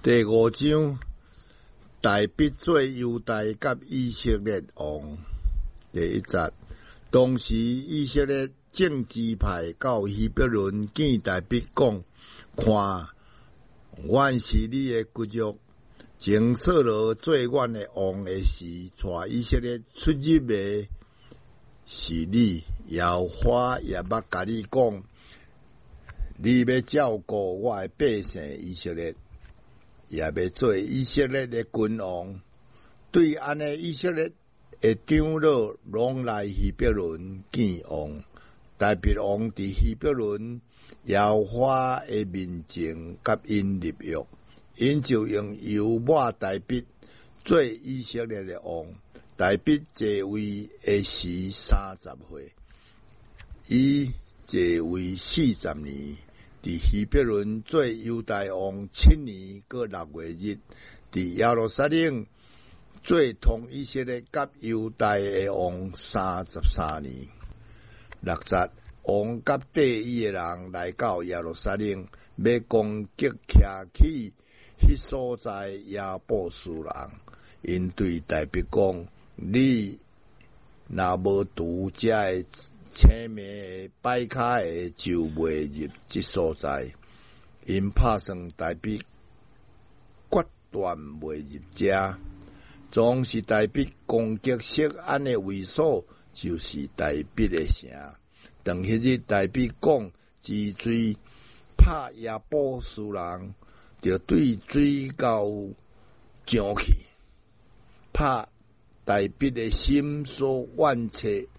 第五章，大必做犹大甲以色列王。第一节，当时以色列政治派到希伯伦见大必讲：看，阮是你的骨肉，前扫罗做阮的王的时，带以色列出入的是你。耶和华也捌甲你讲，你要照顾我的百姓以色列，也要做以色列的君王。对安尼，以色列的长老拢来希伯伦见王。大必王伫希伯伦，耶和华的面前甲因立约，因就用油抹大必做以色列的王。大必继位的时30岁，伊继位40年，伫希伯伦做犹大王7年过6月日，伫耶路撒冷做同以色列甲犹大的王33年。6节，王甲缀伊的人来到耶路撒冷，要攻击徛起迄所在亚布斯人。因对大必讲：你若无拄遮的青梅的摆卡的，就袂入即所在。因拍算大必决断袂入遮，总是大必攻击锡安的位所，就是大必的城。当迄日大必讲，治水拍亚布斯人，就对水沟上去，拍大必的心所万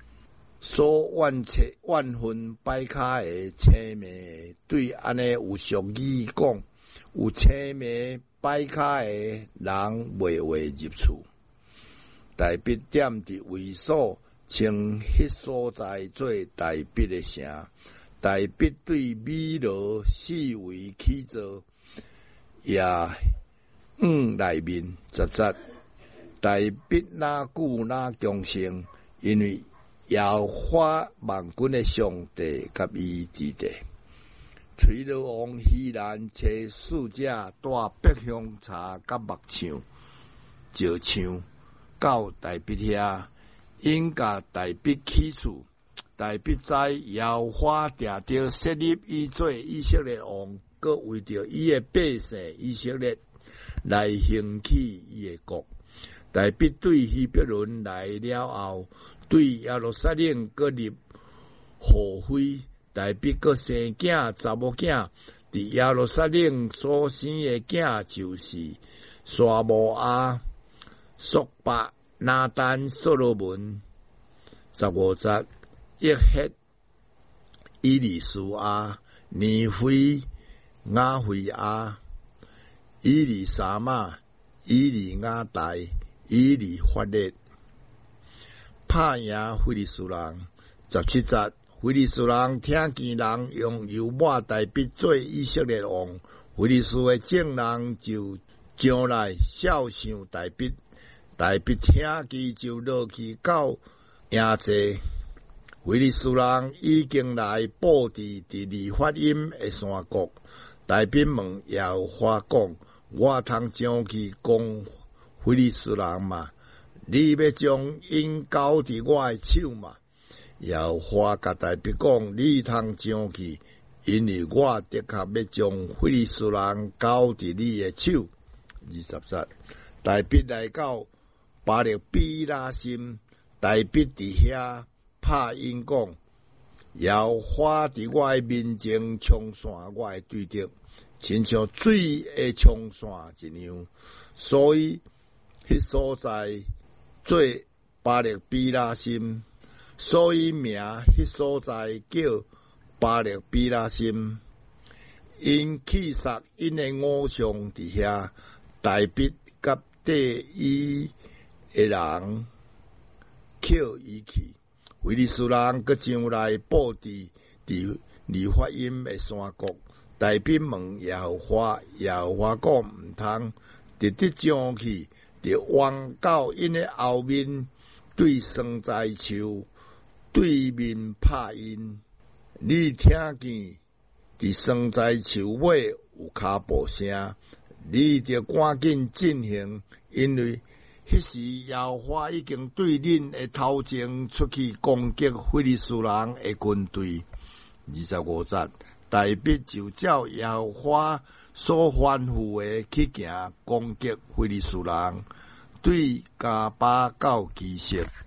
分摆卡的青梅，对安尼有俗语讲，有青梅摆卡的人袂会入厝。大必点伫位所，称迄所在做大必的城。大必对米罗四围起坐，也内面10节。大必哪久哪强盛，因为耶和华万军的上帝甲伊伫地。随罗王希兰找使者带百香茶甲木枪、石枪到大必遐，因甲大必起厝。大必知耶和华定着设立伊做以色列王，搁为着伊的百姓以色列来兴起伊的国。大必对希伯伦来了后，对耶路撒冷搁立后妃。大必搁生囝查某囝，伫耶路撒冷所生的囝就是沙摩亚、索巴、拿单、所罗门。15节，约赫、以利书亚、尼菲、雅菲亚、以利沙玛、以利亚大、以利法列，拍赢非利士人。17节，非利士人听见人用油抹大必做以色列王，非利士的众人就上来笑想大必。大必听见就落去到营坐。非利士人已经来布置伫利法音的山谷。大必问耶和华讲：我通将去攻非利士人嘛？你要将因交伫我的手嘛？耶和华甲大必讲：你通将去，因为我的确要将非利士人交伫你的手。20节，大必来到巴力比拉心，大必伫遐拍因讲：耶和华伫我的面前冲散我的对敌，亲像水的冲散一样。所以迄所在做巴力比拉心，所以名迄所在叫巴力比拉心。因气杀因的偶像伫遐，大必甲缀伊的人捡伊去。非利士人搁上来布置伫利法音的山谷。大必问耶和华，耶和华讲毋通，直直将去，就弯到因的后面，对生栽树对面拍因。你听见伫生栽树尾有脚步声， 你着赶紧进行，因为迄时耶和华已经对恁的头前出去攻击非利士人的军队。25节，大卫就照耶和华所吩咐的去行，攻击非利士人，对加巴到基色。